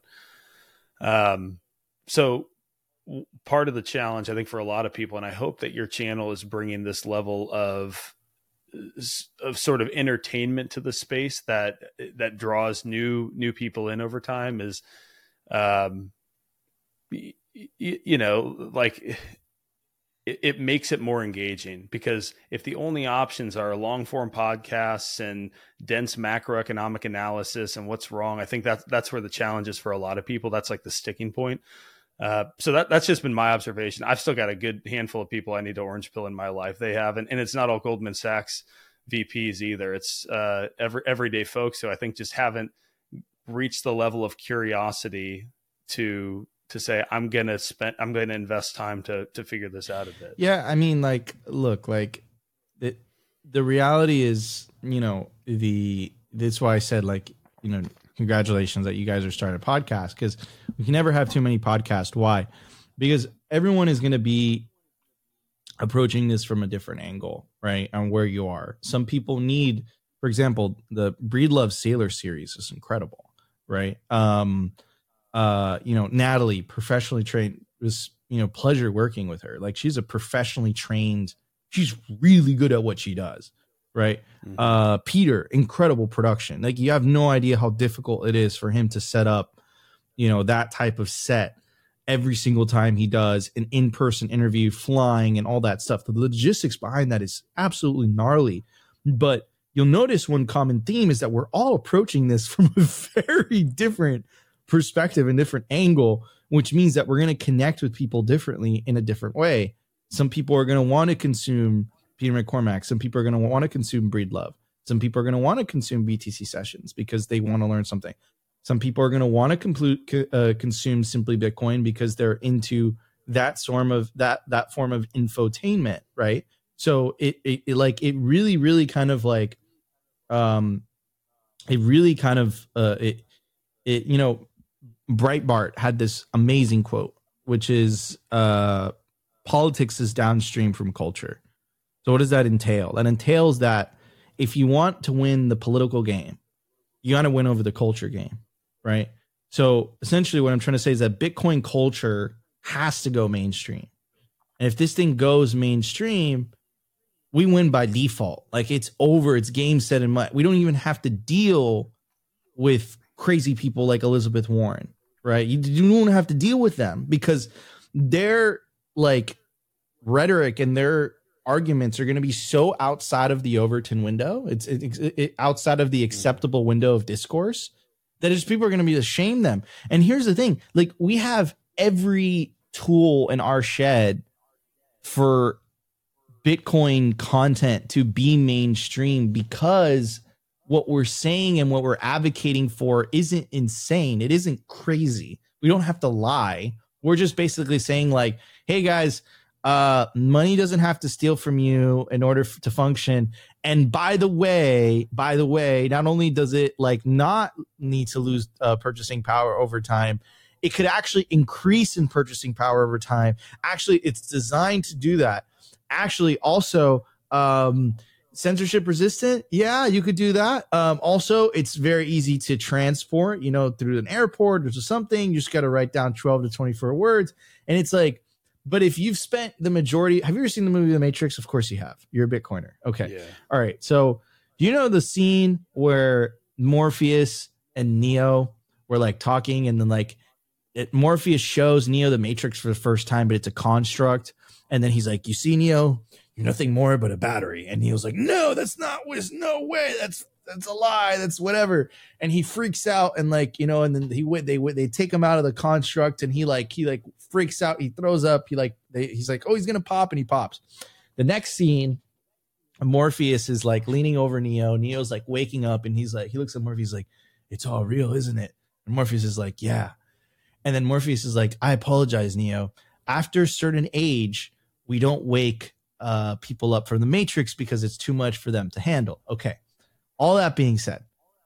So part of the challenge, I think, for a lot of people, and I hope that your channel is bringing this level of sort of entertainment to the space that draws new people in over time, is, it makes it more engaging, because if the only options are long form podcasts and dense macroeconomic analysis and what's wrong, I think that's where the challenge is for a lot of people. That's like the sticking point. So that's just been my observation. I've still got a good handful of people I need to orange pill in my life. They haven't, and it's not all Goldman Sachs VPs either. It's everyday folks who I think just haven't reached the level of curiosity to say, I'm going to invest time to figure this out a bit. Yeah. I mean, like, look, like the reality is, that's why I said, like, congratulations that you guys are starting a podcast, because we can never have too many podcasts. Why? Because everyone is going to be approaching this from a different angle, right? On where you are. Some people need, for example, the Breedlove Saylor series is incredible, right? Natalie, professionally trained, was, pleasure working with her. Like, she's a professionally trained, she's really good at what she does. right? Peter, incredible production. Like, you have no idea how difficult it is for him to set up, that type of set every single time he does an in-person interview, flying and all that stuff. The logistics behind that is absolutely gnarly. But you'll notice one common theme is that we're all approaching this from a very different perspective and different angle, which means that we're going to connect with people differently in a different way. Some people are going to want to consume Peter McCormack. Some people are going to want to consume Breedlove. Some people are going to want to consume BTC sessions because they want to learn something. Some people are going to want to consume Simply Bitcoin because they're into that form of infotainment, right? So it really kind of like, Breitbart had this amazing quote, which is, politics is downstream from culture. So what does that entail? That entails that if you want to win the political game, you got to win over the culture game, right? So essentially what I'm trying to say is that Bitcoin culture has to go mainstream. And if this thing goes mainstream, we win by default. Like, it's over. It's game, set, and we don't even have to deal with crazy people like Elizabeth Warren, right? You don't have to deal with them because their like rhetoric and their arguments are going to be so outside of the Overton window. It's outside of the acceptable window of discourse that just people are going to be ashamed them. And here's the thing, like, we have every tool in our shed for Bitcoin content to be mainstream because what we're saying and what we're advocating for isn't insane. It isn't crazy. We don't have to lie. We're just basically saying like, hey guys, money doesn't have to steal from you in order to function. And by the way, not only does it like not need to lose purchasing power over time, it could actually increase in purchasing power over time. Actually, it's designed to do that. Actually, also, censorship resistant. Yeah, you could do that. Also, it's very easy to transport, through an airport or something. You just got to write down 12 to 24 words. And it's like, but if you've spent the majority, have you ever seen the movie The Matrix? Of course you have. You're a Bitcoiner. Okay. Yeah. All right. So you know the scene where Morpheus and Neo were like talking, and then like Morpheus shows Neo the Matrix for the first time, but it's a construct. And then he's like, you see, Neo, you're nothing more but a battery. And Neo's like, no, that's not, no way. That's a lie. That's whatever. And he freaks out and like, and then they take him out of the construct, and he freaks out. He throws up. He's like, oh, he's going to pop, and he pops. The next scene, Morpheus is like leaning over Neo. Neo's like waking up, and he's like, he looks at Morpheus like, it's all real, isn't it? And Morpheus is like, yeah. And then Morpheus is like, I apologize, Neo. After a certain age, we don't wake people up from the Matrix because it's too much for them to handle. Okay. All that being said,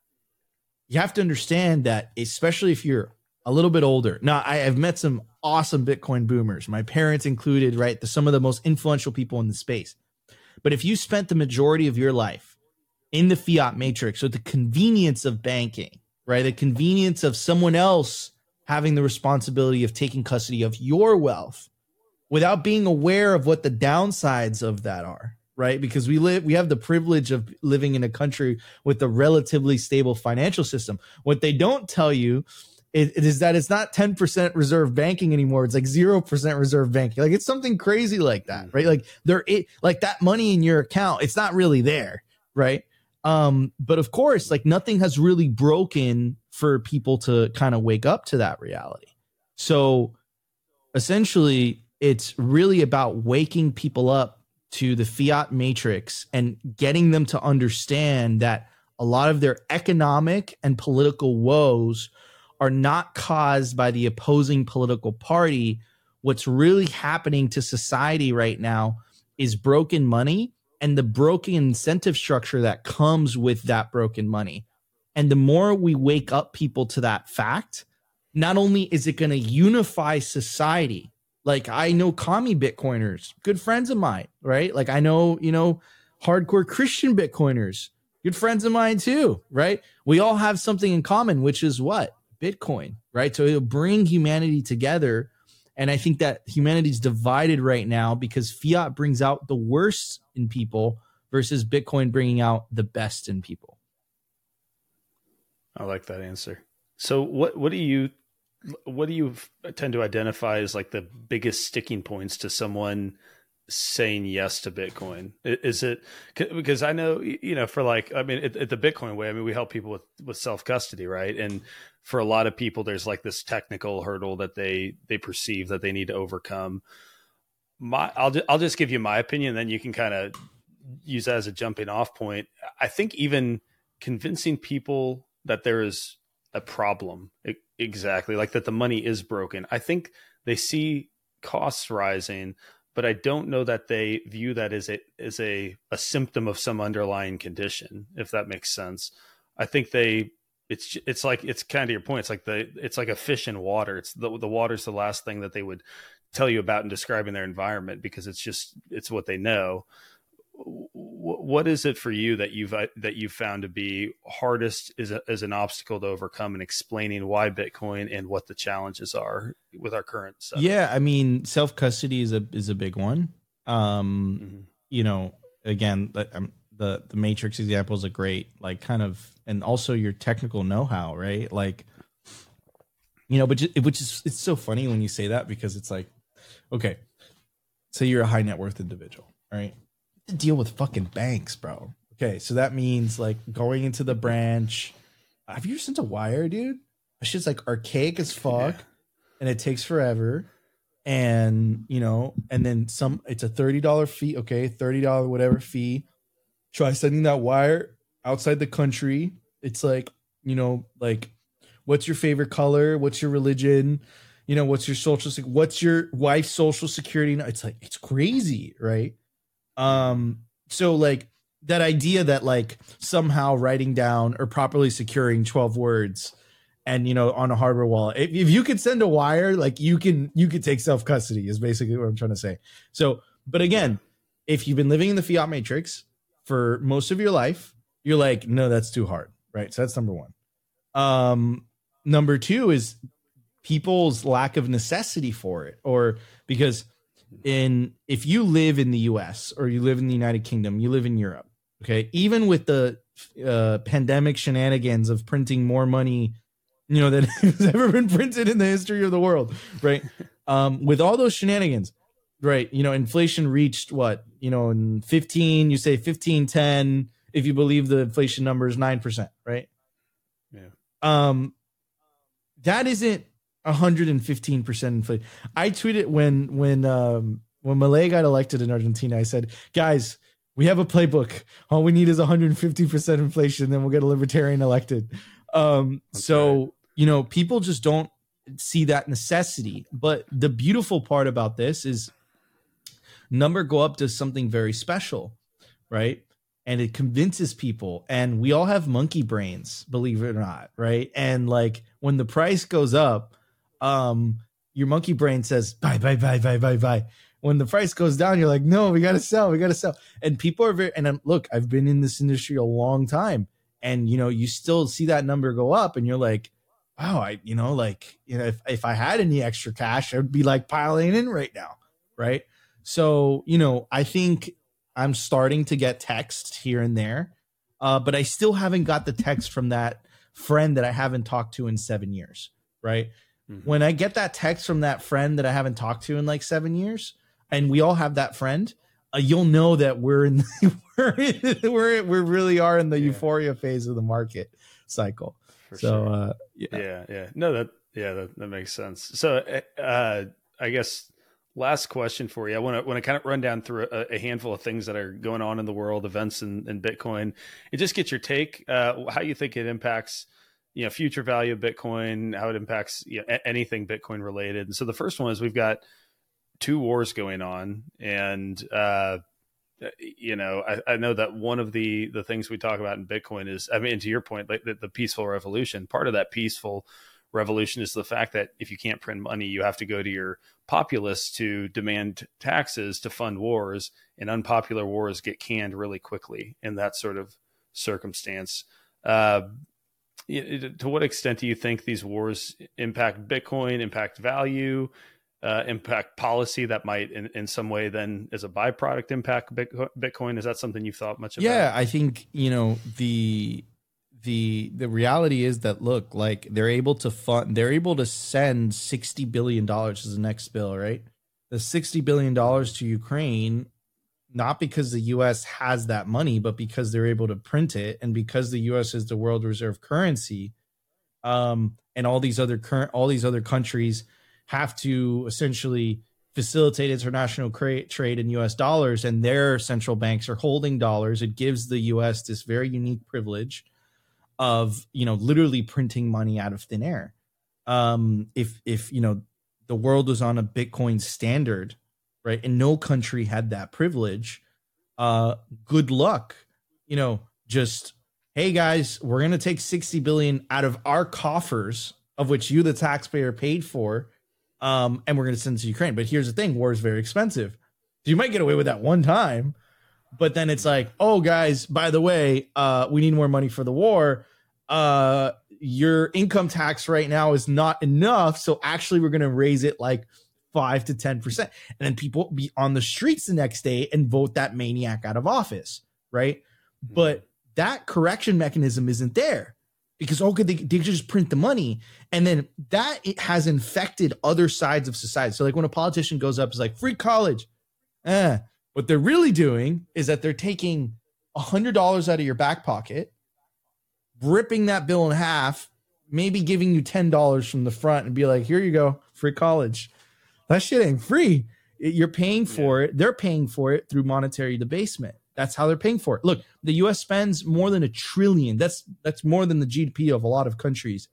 you have to understand that, especially if you're a little bit older. Now, I've met some awesome Bitcoin boomers, my parents included, right? Some of the most influential people in the space. But if you spent the majority of your life in the fiat matrix with the convenience of banking, right? The convenience of someone else having the responsibility of taking custody of your wealth without being aware of what the downsides of that are, right? Because we have the privilege of living in a country with a relatively stable financial system. What they don't tell you is that it's not 10% reserve banking anymore. It's like 0% reserve banking. Like, it's something crazy like that, right? Like like that money in your account, it's not really there, right? But of course, like, nothing has really broken for people to kind of wake up to that reality. So essentially, it's really about waking people up to the fiat matrix and getting them to understand that a lot of their economic and political woes are not caused by the opposing political party. What's really happening to society right now is broken money and the broken incentive structure that comes with that broken money. And the more we wake up people to that fact, not only is it going to unify society, like, I know commie Bitcoiners, good friends of mine, right? Like, I know, hardcore Christian Bitcoiners, good friends of mine too, right? We all have something in common, which is what? Bitcoin, right? So it'll bring humanity together. And I think that humanity's divided right now because fiat brings out the worst in people versus Bitcoin bringing out the best in people? I like that answer. So what do you tend to identify as like the biggest sticking points to someone saying yes to Bitcoin? Is it because I know, for like, I mean, at the Bitcoin way, I mean, we help people with self-custody, right? And for a lot of people, there's like this technical hurdle that they perceive that they need to overcome. I'll just give you my opinion, then you can kind of use that as a jumping off point. I think even convincing people that there is a problem, exactly, like that the money is broken. I think they see costs rising, but I don't know that they view that as a symptom of some underlying condition, if that makes sense. I think it's like, it's kind of your point. It's like a fish in water. It's the water's the last thing that they would tell you about in describing their environment, because it's what they know. What is it for you that you've found to be hardest as an obstacle to overcome in explaining why Bitcoin and what the challenges are with our current setup? Yeah, I mean, self-custody is a big one. Again, the Matrix example is a great, like, kind of, and also your technical know-how, right? Like, it's so funny when you say that, because it's like, okay, say you're a high net worth individual, right? To deal with fucking banks, bro. Okay, so that means like going into the branch. Have you ever sent a wire, dude? That shit's like archaic as fuck, and it takes forever. And and then some. It's a $30 fee. Okay, $30 whatever fee. Try sending that wire outside the country. It's like, like, what's your favorite color? What's your religion? What's your what's your wife's social security? It's like, it's crazy, right? So like that idea that like somehow writing down or properly securing 12 words and, on a hardware wallet, if you could send a wire, like you could take self-custody is basically what I'm trying to say. So, but again, if you've been living in the fiat matrix for most of your life, you're like, no, that's too hard. Right. So that's number one. Number two is people's lack of necessity for it, or because if you live in the US or you live in the United Kingdom, you live in Europe. Okay. Even with the pandemic shenanigans of printing more money, than has ever been printed in the history of the world. Right. With all those shenanigans, right. Inflation reached what, in 15, you say 15, 10, if you believe the inflation number is 9%. Right. Yeah. That isn't 115% inflation. I tweeted when Milei got elected in Argentina, I said, guys, we have a playbook. All we need is 150% inflation, then we'll get a libertarian elected. So right. People just don't see that necessity. But the beautiful part about this is Number Go Up does something very special, right? And it convinces people, and we all have monkey brains, believe it or not, right? And like when the price goes up, your monkey brain says, buy. When the price goes down, you're like, no, we got to sell. And people are look, I've been in this industry a long time, and, you still see that number go up and you're like, wow, if I had any extra cash, I'd be like piling in right now. Right. So, I think I'm starting to get texts here and there, but I still haven't got the text from that friend that I haven't talked to in 7 years. Right. Mm-hmm. When I get that text from that friend that I haven't talked to in like 7 years, and we all have that friend, you'll know that we really are in the euphoria phase of the market cycle. For sure. Yeah. No, that makes sense. So, I guess last question for you. I want to kind of run down through a handful of things that are going on in the world, events in Bitcoin, and just get your take, how you think it impacts, future value of Bitcoin, how it impacts anything Bitcoin related. And so the first one is we've got 2 wars going on, and I know that one of the things we talk about in Bitcoin is, I mean, to your point, like the peaceful revolution. Part of that peaceful revolution is the fact that if you can't print money, you have to go to your populace to demand taxes to fund wars, and unpopular wars get canned really quickly in that sort of circumstance. To what extent do you think these wars impact Bitcoin, impact value? impact policy that might in some way then as a byproduct impact Bitcoin? Is that something you've thought much about? Yeah, I think, the reality is that, look, like they're able to send $60 billion as the next bill, right? The $60 billion to Ukraine, not because the US has that money, but because they're able to print it, and because the US is the world reserve currency. And all these other countries have to essentially facilitate international trade in US dollars, and their central banks are holding dollars. It gives the US this very unique privilege of, literally printing money out of thin air. If the world was on a Bitcoin standard, right, and no country had that privilege, good luck, just, hey guys, we're going to take 60 billion out of our coffers, of which you, the taxpayer, paid for, and we're going to send it to Ukraine. But here's the thing, war is very expensive. So you might get away with that one time, but then it's like, oh guys, by the way, we need more money for the war. Your income tax right now is not enough, so actually we're going to raise it like 5 to 10%. And then people be on the streets the next day and vote that maniac out of office, right? Mm-hmm. But that correction mechanism isn't there, because they just print the money, and then it has infected other sides of society. So like when a politician goes up, is like free college, what they're really doing is that they're taking $100 out of your back pocket, ripping that bill in half, maybe giving you $10 from the front, and be like, here you go, free college. That shit ain't free. You're paying for it. They're paying for it through monetary debasement. That's how they're paying for it. Look, the U.S. spends more than $1 trillion. That's more than the GDP of a lot of countries.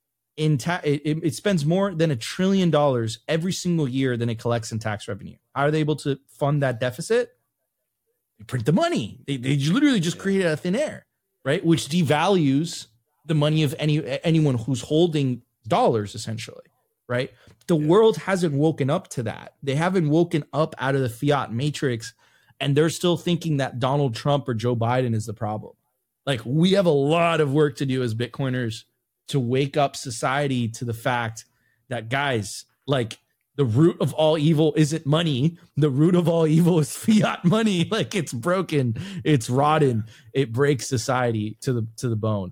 It spends more than $1 trillion every single year than it collects in tax revenue. How are they able to fund that deficit? They print the money. They literally just create it out of thin air, right? Which devalues the money of anyone who's holding dollars, essentially, right? The world hasn't woken up to that. They haven't woken up out of the fiat matrix, and they're still thinking that Donald Trump or Joe Biden is the problem. Like, we have a lot of work to do as Bitcoiners to wake up society to the fact that, guys, like, the root of all evil isn't money. The root of all evil is fiat money. Like, it's broken, it's rotten, it breaks society to the bone.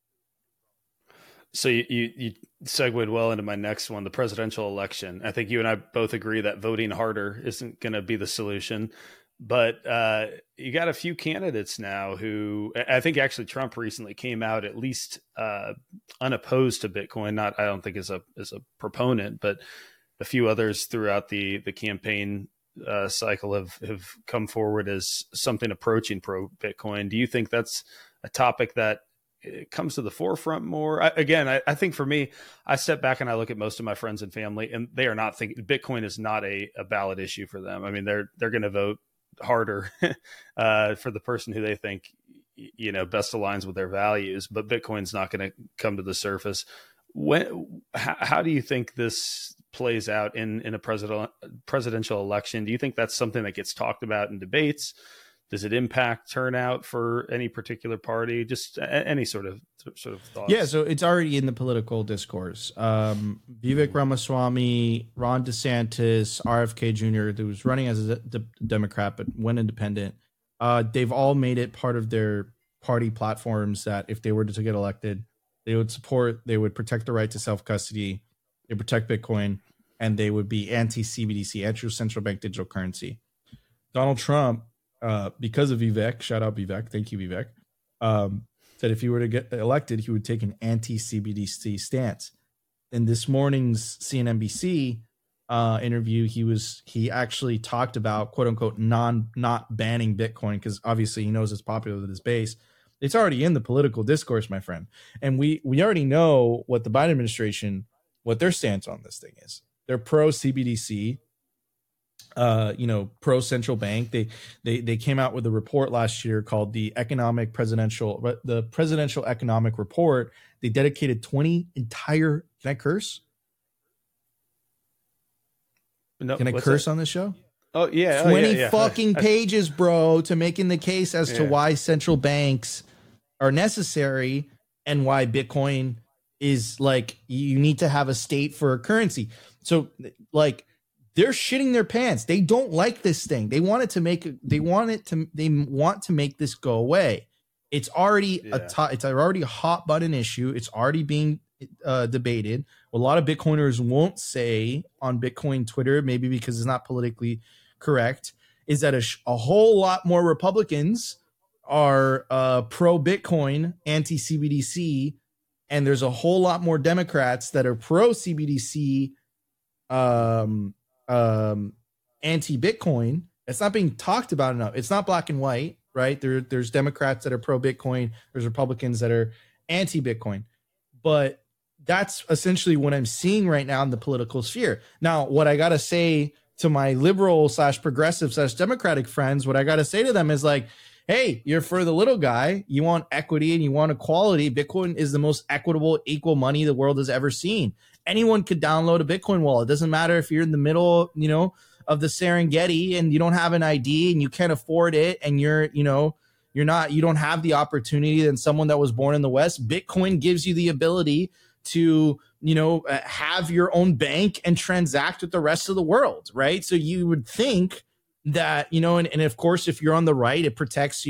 So you segued well into my next one, the presidential election. I think you and I both agree that voting harder isn't going to be the solution. But you got a few candidates now who I think actually Trump recently came out at least unopposed to Bitcoin. Not, I don't think as a proponent, but a few others throughout the campaign cycle have come forward as something approaching pro Bitcoin. Do you think that's a topic that comes to the forefront more? I think for me, I step back and I look at most of my friends and family, and they are not thinking Bitcoin is not a ballot issue for them. I mean, they're going to vote harder for the person who they think best aligns with their values, but Bitcoin's not going to come to the surface. How do you think this plays out in a presidential election? Do you think that's something that gets talked about in debates? Does it impact turnout for any particular party? Just any sort of thoughts? Yeah, so it's already in the political discourse. Vivek Ramaswamy, Ron DeSantis, RFK Jr., who was running as a Democrat but went independent, they've all made it part of their party platforms that if they were to get elected, they would protect the right to self-custody, they protect Bitcoin, and they would be anti-CBDC, anti-central bank digital currency. Donald Trump, because of Vivek, shout out Vivek, thank you Vivek, said if he were to get elected, he would take an anti-CBDC stance. In this morning's CNBC interview, he actually talked about, quote unquote, not banning Bitcoin, because obviously he knows it's popular with his base. It's already in the political discourse, my friend, and we already know what the Biden administration, what their stance on this thing is. They're pro CBDC. Pro central bank. They came out with a report last year called the Presidential Economic Report. They dedicated 20 entire. Can I curse? No, can I curse on this show? Oh yeah, 20 fucking pages, bro, to making the case as to why central banks are necessary and why Bitcoin is like, you need to have a state for a currency. So like, they're shitting their pants. They don't like this thing. They want to make this go away. It's already it's already a hot button issue. It's already being debated. What a lot of Bitcoiners won't say on Bitcoin Twitter, maybe because it's not politically correct, is that a whole lot more Republicans are pro Bitcoin, anti CBDC, and there's a whole lot more Democrats that are pro CBDC, anti-Bitcoin. It's not being talked about enough. It's not black and white, right? There's Democrats that are pro-Bitcoin. There's Republicans that are anti-Bitcoin. But that's essentially what I'm seeing right now in the political sphere. Now, what I got to say to my liberal / progressive / Democratic friends, what I got to say to them is like, hey, you're for the little guy. You want equity and you want equality. Bitcoin is the most equitable, equal money the world has ever seen. Anyone could download a Bitcoin wallet. It doesn't matter if you're in the middle, of the Serengeti and you don't have an ID and you can't afford it and you don't have the opportunity than someone that was born in the West. Bitcoin gives you the ability to, have your own bank and transact with the rest of the world, right? So you would think that, and of course, if you're on the right, it protects,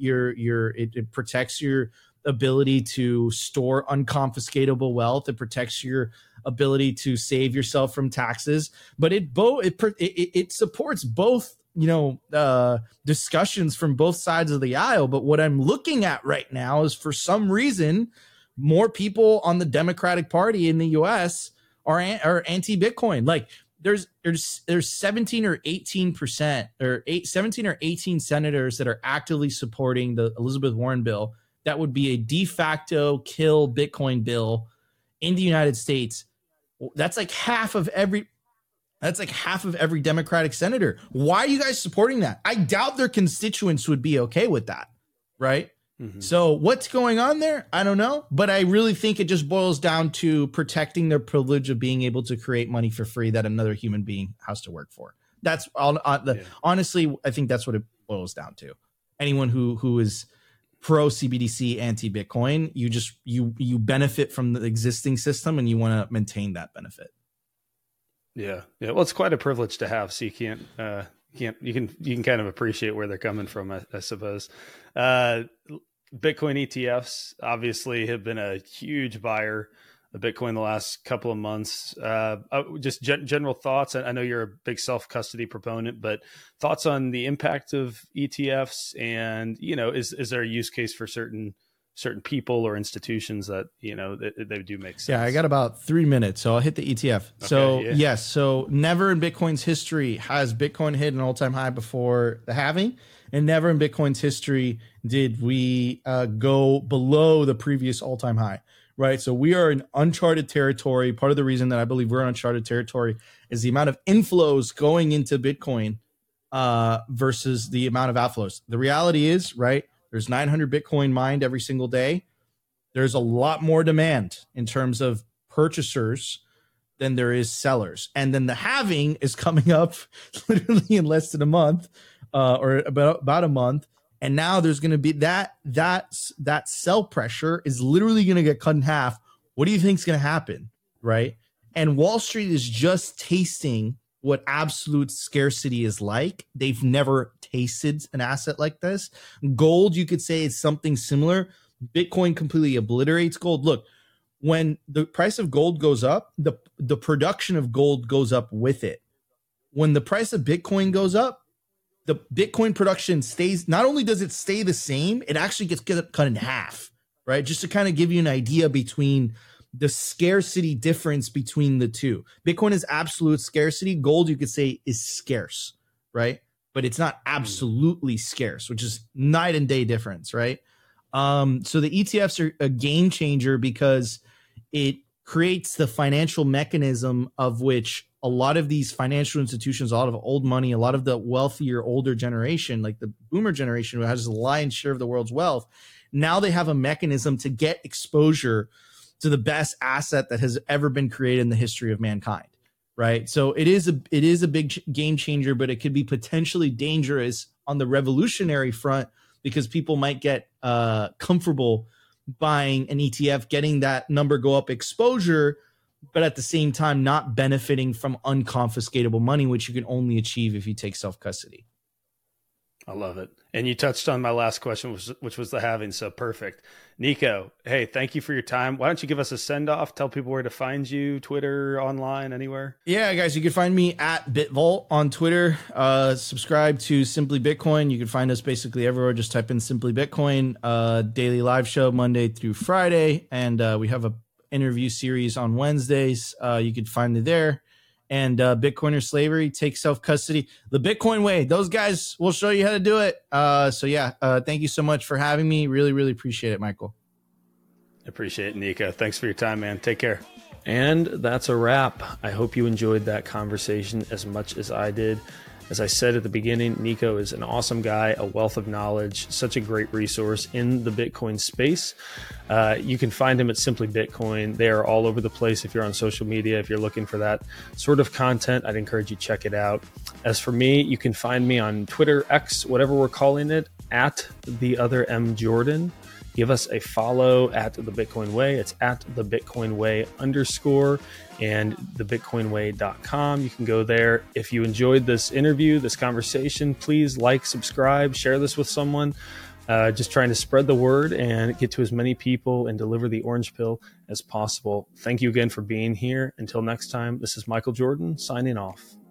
it protects your ability to store unconfiscatable wealth. It protects your ability to save yourself from taxes, but it supports both, discussions from both sides of the aisle. But what I'm looking at right now is, for some reason, more people on the Democratic Party in the US are anti-Bitcoin. Like there's 17 or 18% or 17 or 18 senators that are actively supporting the Elizabeth Warren bill. That would be a de facto kill Bitcoin bill in the United States. That's like half of every Democratic senator. Why are you guys supporting that? I doubt their constituents would be okay with that, right? Mm-hmm. So what's going on there? I don't know, but I really think it just boils down to protecting their privilege of being able to create money for free that another human being has to work for. That's all. Honestly, I think that's what it boils down to. Anyone who is pro CBDC, anti Bitcoin, you benefit from the existing system and you want to maintain that benefit. Yeah. Well, it's quite a privilege to have. So you can kind of appreciate where they're coming from, I suppose. Bitcoin ETFs obviously have been a huge buyer of Bitcoin the last couple of months. Just general thoughts. I know you're a big self-custody proponent, but thoughts on the impact of ETFs, and is there a use case for certain people or institutions that they do make sense? Yeah, I got about 3 minutes, so I'll hit the ETF. Okay, so yes, so never in Bitcoin's history has Bitcoin hit an all-time high before the halving, and never in Bitcoin's history did we go below the previous all-time high. Right. So we are in uncharted territory. Part of the reason that I believe we're in uncharted territory is the amount of inflows going into Bitcoin versus the amount of outflows. The reality is, right, there's 900 Bitcoin mined every single day. There's a lot more demand in terms of purchasers than there is sellers. And then the halving is coming up literally in less than a month or about a month. And now there's going to be that sell pressure is literally going to get cut in half. What do you think is going to happen, right? And Wall Street is just tasting what absolute scarcity is like. They've never tasted an asset like this. Gold, you could say, is something similar. Bitcoin completely obliterates gold. Look, when the price of gold goes up, the production of gold goes up with it. When the price of Bitcoin goes up, the Bitcoin production stays, not only does it stay the same, it actually gets cut in half, right? Just to kind of give you an idea between the scarcity difference between the two. Bitcoin is absolute scarcity. Gold, you could say, is scarce, right? But it's not absolutely scarce, which is night and day difference, right? So the ETFs are a game changer because it creates the financial mechanism of which a lot of these financial institutions, a lot of old money, a lot of the wealthier, older generation, like the boomer generation, who has the lion's share of the world's wealth, now they have a mechanism to get exposure to the best asset that has ever been created in the history of mankind, right? So it is a big game changer, but it could be potentially dangerous on the revolutionary front because people might get comfortable buying an ETF, getting that number go up exposure, but at the same time, not benefiting from unconfiscatable money, which you can only achieve if you take self-custody. I love it. And you touched on my last question, which was the halving. So perfect. Nico, hey, thank you for your time. Why don't you give us a send off? Tell people where to find you, Twitter, online, anywhere. Yeah, guys, you can find me at BitVault on Twitter. Subscribe to Simply Bitcoin. You can find us basically everywhere. Just type in Simply Bitcoin. Daily live show Monday through Friday. And we have a interview series on Wednesdays. You can find me there. And Bitcoiner Slavery, take self-custody. The Bitcoin way. Those guys will show you how to do it. Thank you so much for having me. Really, really appreciate it, Michael. Appreciate it, Nico. Thanks for your time, man. Take care. And that's a wrap. I hope you enjoyed that conversation as much as I did. As I said at the beginning, Nico is an awesome guy, a wealth of knowledge, such a great resource in the Bitcoin space. You can find him at Simply Bitcoin. They are all over the place. If you're on social media, if you're looking for that sort of content, I'd encourage you to check it out. As for me, you can find me on Twitter, X, whatever we're calling it, at the other M Jordan. Give us a follow at The Bitcoin Way. It's at The Bitcoin Way _ and thebitcoinway.com. You can go there. If you enjoyed this interview, this conversation, please like, subscribe, share this with someone. Just trying to spread the word and get to as many people and deliver the orange pill as possible. Thank you again for being here. Until next time, this is Michael Jordan signing off.